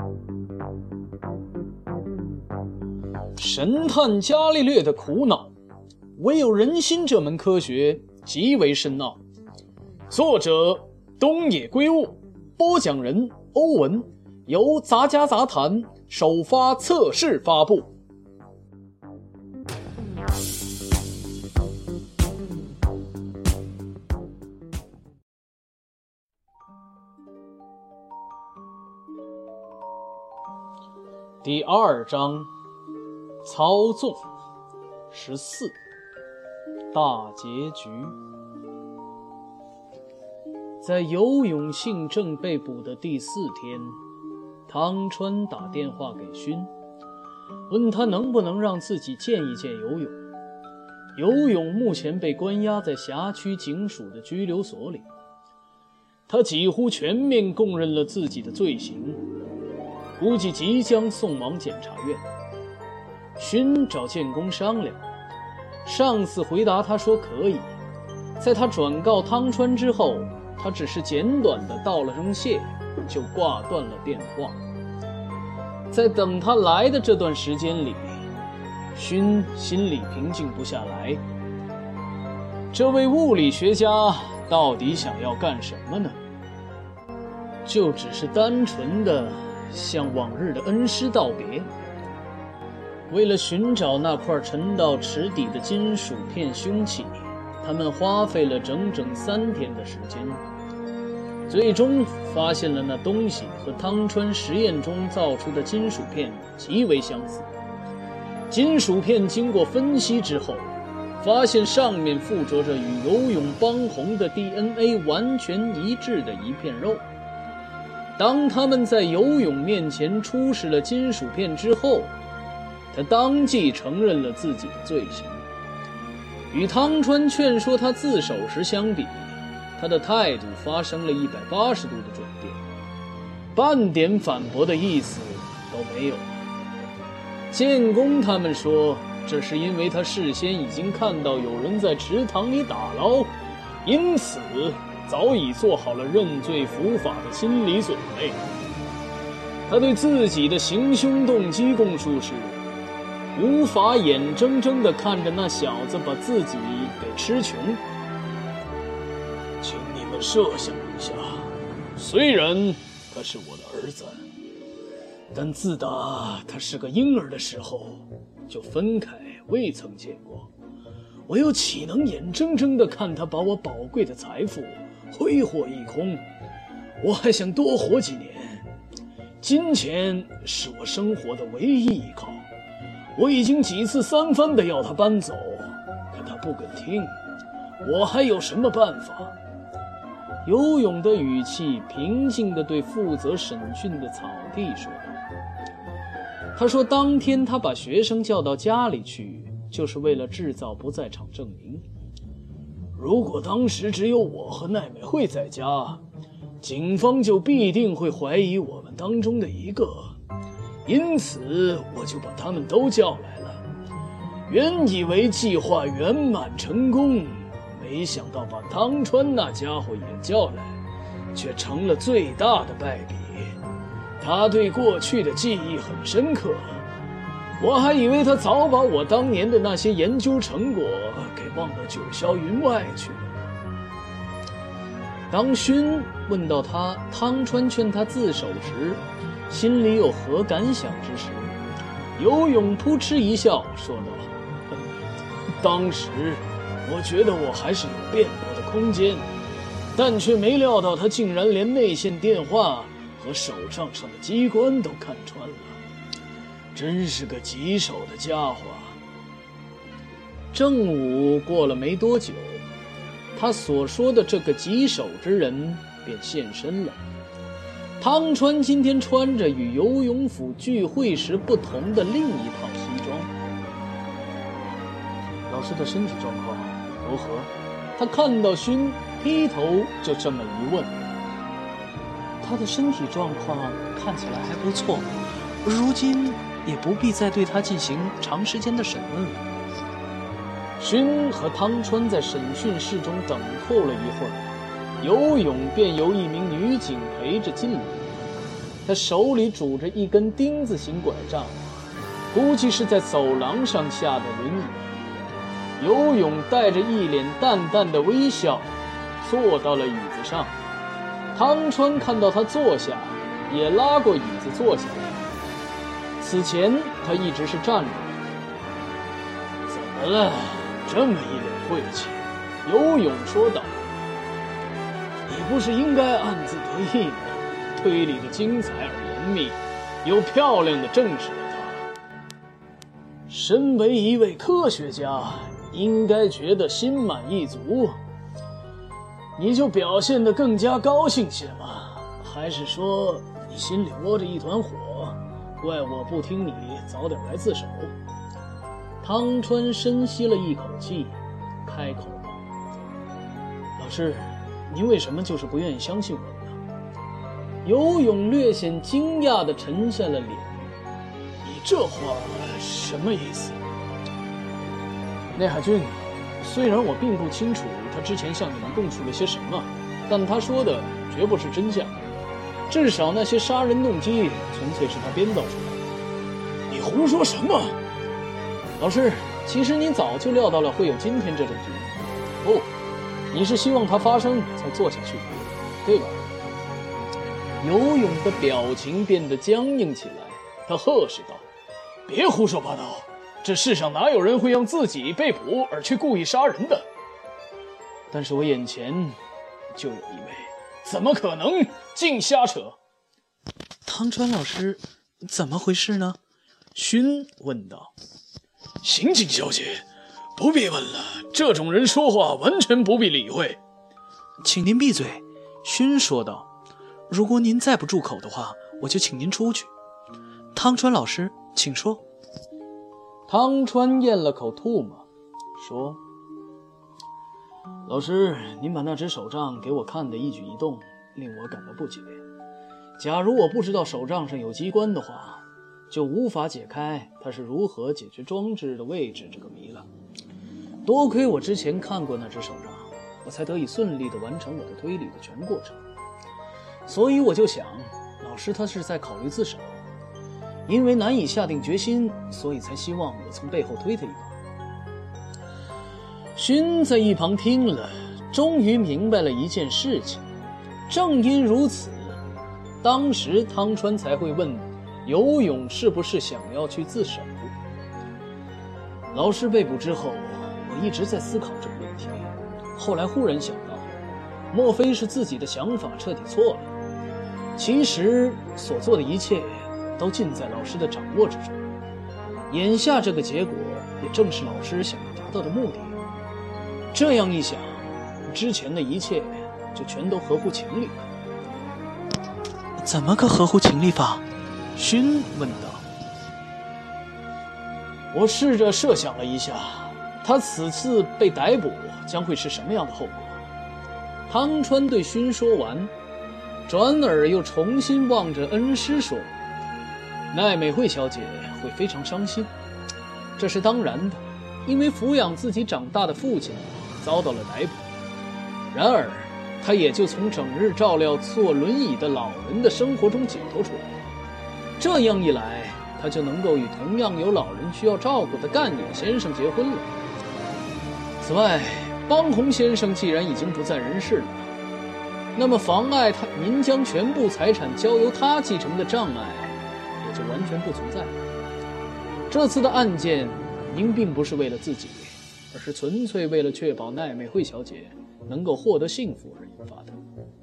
神探伽利略的苦恼，唯有人心这门科学极为深奥。作者东野圭吾，播讲人欧文，由杂家杂谈首发测试发布。第2章，操纵14，大结局。在游泳信正被捕的第4天，汤川打电话给勋，问他能不能让自己见一见游泳。游泳目前被关押在辖区警署的拘留所里，他几乎全面供认了自己的罪行，估计即将送往检察院。勋找建功商量，上司回答他说可以。在他转告汤川之后，他只是简短地道了声谢，就挂断了电话。在等他来的这段时间里，勋心里平静不下来。这位物理学家到底想要干什么呢？就只是单纯的向往日的恩师道别。为了寻找那块沉到池底的金属片凶器，他们花费了整整3天的时间，最终发现了那东西和汤川实验中造出的金属片极为相似。金属片经过分析之后，发现上面附着着与游泳帮红的 DNA 完全一致的一片肉。当他们在游泳面前出示了金属片之后，他当即承认了自己的罪行。与汤川劝说他自首时相比，他的态度发生了180度的转变，半点反驳的意思都没有。建功他们说，这是因为他事先已经看到有人在池塘里打捞，因此早已做好了认罪伏法的心理准备。他对自己的行凶动机供述是，无法眼睁睁地看着那小子把自己给吃穷。请你们设想一下，虽然他是我的儿子，但自打他是个婴儿的时候就分开，未曾见过。我又岂能眼睁睁地看他把我宝贵的财富挥霍一空？我还想多活几年，金钱是我生活的唯一依靠。我已经几次3番地要他搬走，可他不肯听，我还有什么办法？游泳的语气平静地对负责审讯的草地说道。他说当天他把学生叫到家里去，就是为了制造不在场证明。如果当时只有我和奈美惠在家，警方就必定会怀疑我们当中的一个，因此我就把他们都叫来了。原以为计划圆满成功，没想到把汤川那家伙也叫来，却成了最大的败笔。他对过去的记忆很深刻，我还以为他早把我当年的那些研究成果给忘到九霄云外去了。当勋问到他汤川劝他自首时心里有何感想之时，游泳扑哧一笑说道，当时我觉得我还是有辩驳的空间，但却没料到他竟然连内线电话和手账上的机关都看穿了，真是个棘手的家伙。正午过了没多久，他所说的这个棘手之人便现身了。汤川今天穿着与游泳府聚会时不同的另一套西装。老师的身体状况如何？他看到勋劈头就这么一问。他的身体状况看起来还不错，如今也不必再对他进行长时间的审问了。勋和汤川在审讯室中等候了一会儿，游泳便由一名女警陪着进来。 他手里拄着一根钉子形拐杖，估计是在走廊上下的轮椅。游泳带着一脸淡淡的微笑坐到了椅子上。汤川看到他坐下，也拉过椅子坐下来。此前他一直是站着。怎么了？这么一脸晦气。游泳说道：你不是应该暗自得意吗？推理的精彩而严密，又漂亮的证实了他。身为一位科学家，应该觉得心满意足。你就表现得更加高兴些嘛？还是说你心里窝着一团火，怪我不听你早点来自首？汤川深吸了一口气，开口道：老师，您为什么就是不愿意相信我呢？游泳略显惊讶地沉下了脸。你这话什么意思？内海君，虽然我并不清楚他之前向你们供述了些什么，但他说的绝不是真相。至少那些杀人动机纯粹是他编造出来的。你胡说什么？老师，其实你早就料到了会有今天这种局面。不，你是希望它发生才做下去的，对吧？游泳的表情变得僵硬起来，他呵斥道：别胡说八道，这世上哪有人会让自己被捕而去故意杀人的？但是我眼前就有一位，怎么可能？净瞎扯！汤川老师，怎么回事呢？勋问道。刑警小姐，不必问了，这种人说话完全不必理会。请您闭嘴，勋说道。如果您再不住口的话，我就请您出去。汤川老师，请说。汤川咽了口唾沫，说：老师，您把那只手杖给我看的一举一动令我感到不解。假如我不知道手杖上有机关的话，就无法解开它是如何解决装置的位置这个谜了。多亏我之前看过那只手杖，我才得以顺利地完成我的推理的全过程。所以我就想，老师他是在考虑自首，因为难以下定决心，所以才希望我从背后推他一把。勋在一旁听了，终于明白了一件事情。正因如此，当时汤川才会问游泳是不是想要去自首。老师被捕之后，我一直在思考这个问题，后来忽然想到，莫非是自己的想法彻底错了？其实所做的一切都尽在老师的掌握之中，眼下这个结果也正是老师想要达到的目的。这样一想，之前的一切就全都合乎情理了。怎么个合乎情理法？勋问道。我试着设想了一下，他此次被逮捕将会是什么样的后果。汤川对勋说完，转而又重新望着恩师说：奈美惠小姐会非常伤心，这是当然的，因为抚养自己长大的父亲遭到了逮捕。然而她也就从整日照料坐轮椅的老人的生活中解脱出来了。这样一来，她就能够与同样有老人需要照顾的干野先生结婚了。此外，邦弘先生既然已经不在人世了，那么妨碍您将全部财产交由他继承的障碍也就完全不存在了。这次的案件，您并不是为了自己，而是纯粹为了确保奈美惠小姐能够获得幸福而引发的。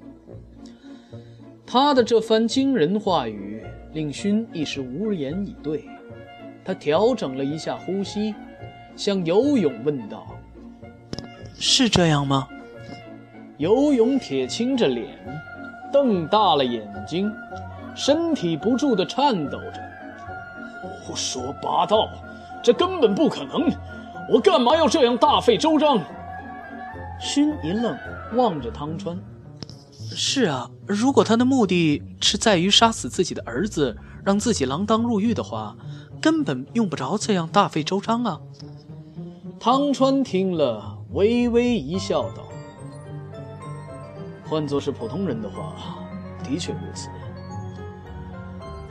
他的这番惊人话语令勋一时无言以对。他调整了一下呼吸，向游泳问道：是这样吗？游泳铁青着脸，瞪大了眼睛，身体不住地颤抖着。胡说八道，这根本不可能，我干嘛要这样大费周章？勋一愣，望着汤川。是啊，如果他的目的是在于杀死自己的儿子，让自己锒铛入狱的话，根本用不着这样大费周章啊。汤川听了，微微一笑道：换作是普通人的话，的确如此。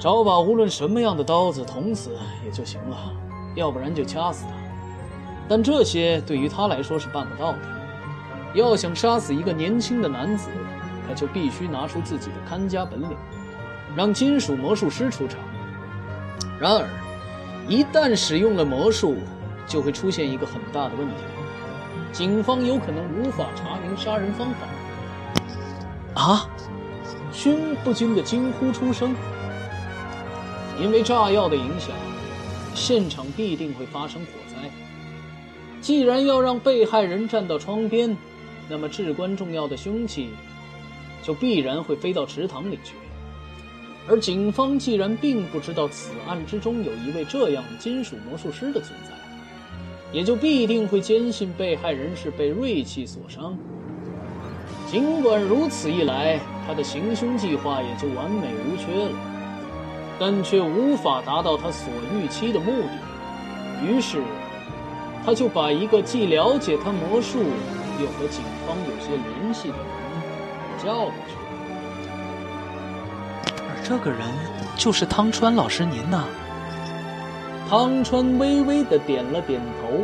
找把无论什么样的刀子捅死也就行了，要不然就掐死他。但这些对于他来说是办不到的。要想杀死一个年轻的男子，他就必须拿出自己的看家本领，让金属魔术师出场。然而一旦使用了魔术，就会出现一个很大的问题，警方有可能无法查明杀人方法。啊！勋不禁地惊呼出声。因为炸药的影响，现场必定会发生火灾。既然要让被害人站到窗边，那么至关重要的凶器就必然会飞到池塘里去。而警方既然并不知道此案之中有一位这样的金属魔术师的存在，也就必定会坚信被害人是被锐器所伤。尽管如此一来，他的行凶计划也就完美无缺了，但却无法达到他所预期的目的。于是他就把一个既了解他魔术又和警方有些联系的人叫过去。 而这个人就是汤川老师您呐。 汤川微微地点了点头。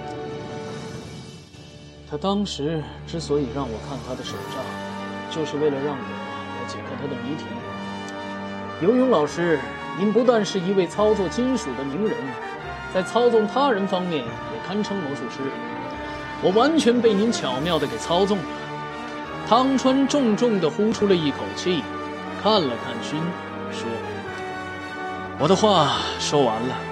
他当时之所以让我看他的手账，就是为了让我来解开他的谜题。游泳老师，您不但是一位操作金属的名人，在操纵他人方面也堪称魔术师。我完全被您巧妙地给操纵了。汤川重重地呼出了一口气，看了看勋，说：“我的话说完了。”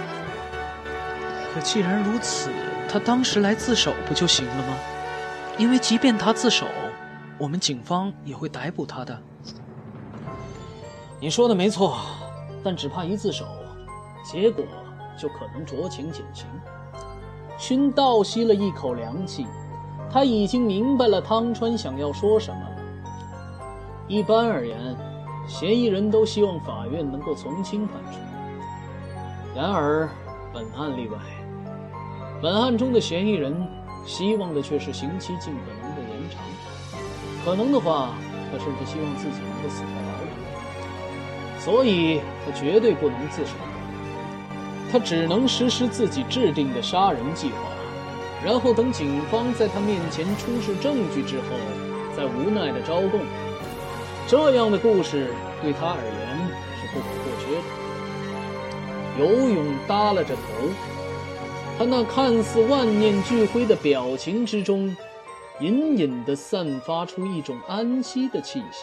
可既然如此，他当时来自首不就行了吗？因为即便他自首，我们警方也会逮捕他的。 你说的没错，但只怕一自首，结果就可能酌情减刑。勋倒吸了一口凉气，他已经明白了汤川想要说什么了。一般而言，嫌疑人都希望法院能够从轻判处，然而本案例外。本案中的嫌疑人希望的却是刑期尽可能的延长，可能的话，他甚至希望自己能够死在牢里。所以他绝对不能自首，他只能实施自己制定的杀人计划，然后等警方在他面前出示证据之后，再无奈的招供。这样的故事对他而言是不可或缺的。游泳耷拉着头，他那看似万念俱灰的表情之中，隐隐地散发出一种安息的气息。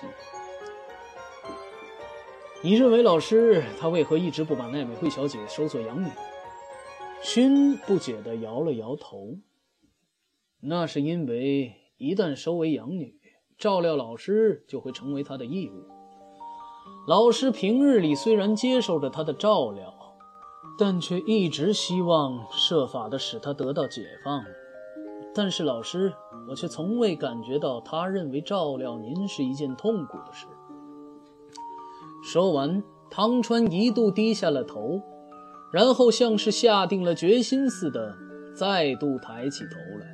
你认为老师他为何一直不把奈美惠小姐收作养女？勋不解地摇了摇头。那是因为一旦收为养女，照料老师就会成为他的义务。老师平日里虽然接受着他的照料，但却一直希望设法地使他得到解放。但是老师，我却从未感觉到他认为照料您是一件痛苦的事。说完，汤川一度低下了头，然后像是下定了决心似的，再度抬起头来。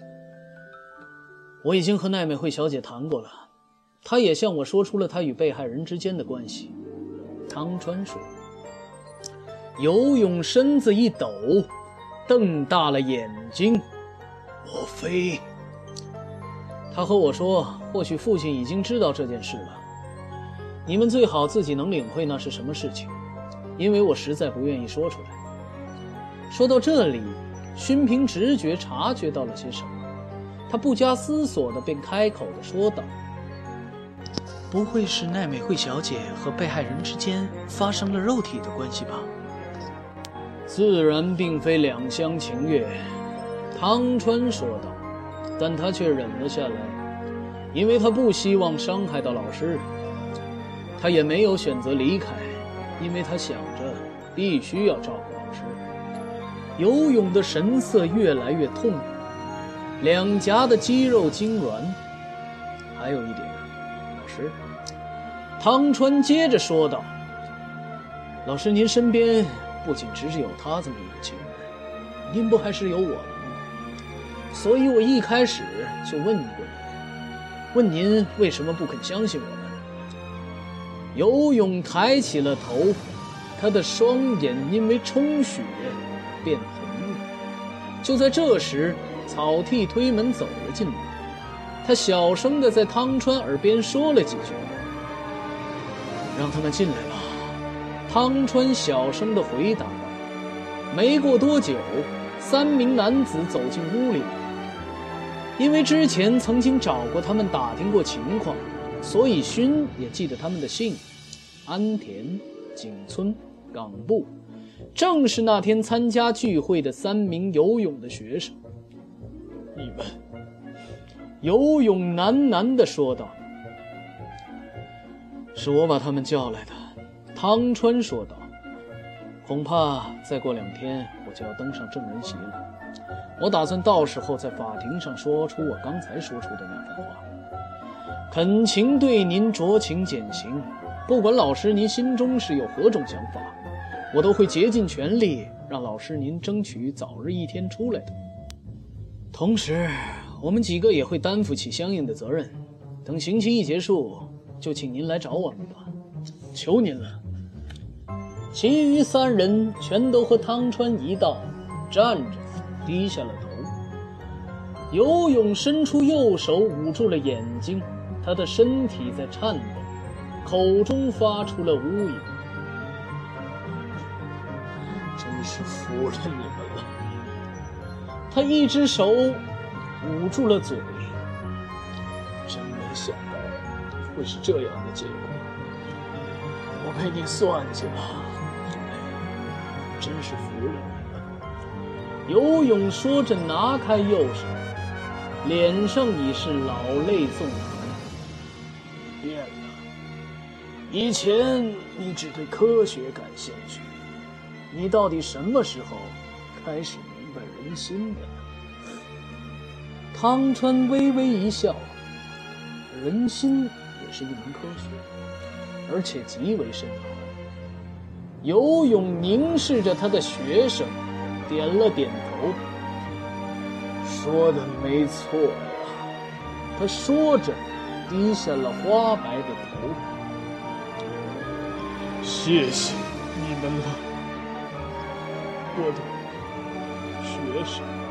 我已经和奈美惠小姐谈过了，她也向我说出了她与被害人之间的关系。汤川说。游泳身子一抖，瞪大了眼睛。莫非？他和我说，或许父亲已经知道这件事了。你们最好自己能领会那是什么事情，因为我实在不愿意说出来。说到这里，勋凭直觉察觉到了些什么，他不加思索地便开口地说道：“ 不会是奈美惠小姐和被害人之间发生了肉体的关系吧？” 自然并非两厢情愿，汤川说道，但他却忍了下来，因为他不希望伤害到老师。他也没有选择离开，因为他想着必须要照顾老师。游泳的神色越来越痛苦，两颊的肌肉痉挛。还有一点，老师，汤川接着说道，老师您身边不仅只有他这么一个情人，您不还是有我的吗？所以我一开始就问过您，问您为什么不肯相信我们。 游泳抬起了头，他的双眼因为充血变红了。就在这时，草剃推门走了进来，他小声地在汤川耳边说了几句：“让他们进来吧。”汤川小声地回答道。没过多久，3名男子走进屋里。因为之前曾经找过他们打听过情况，所以勋也记得他们的姓：安田、景村、冈部，正是那天参加聚会的3名游泳的学生。你们，游泳喃喃地说道。是我把他们叫来的，汤川说道。恐怕再过2天我就要登上证人席了，我打算到时候在法庭上说出我刚才说出的那番话，恳请对您酌情减刑。不管老师您心中是有何种想法，我都会竭尽全力让老师您争取早日一天出来的。同时我们几个也会担负起相应的责任，等刑期一结束就请您来找我们吧，求您了。其余3人全都和汤川一道站着低下了头。游泳伸出右手捂住了眼睛，他的身体在颤抖，口中发出了呜咽。真是服了你们了。他一只手捂住了嘴，真没想到会是这样的结果，我被你算计了，真是服了你们。游泳说着拿开右手，脸上已是老泪纵横。你变了，以前你只对科学感兴趣，你到底什么时候开始明白人心的？汤川微微一笑，人心也是一门科学，而且极为深奥。游泳凝视着他的学生，点了点头。说的没错呀，他说着低下了花白的头。谢谢你们了，我的学生。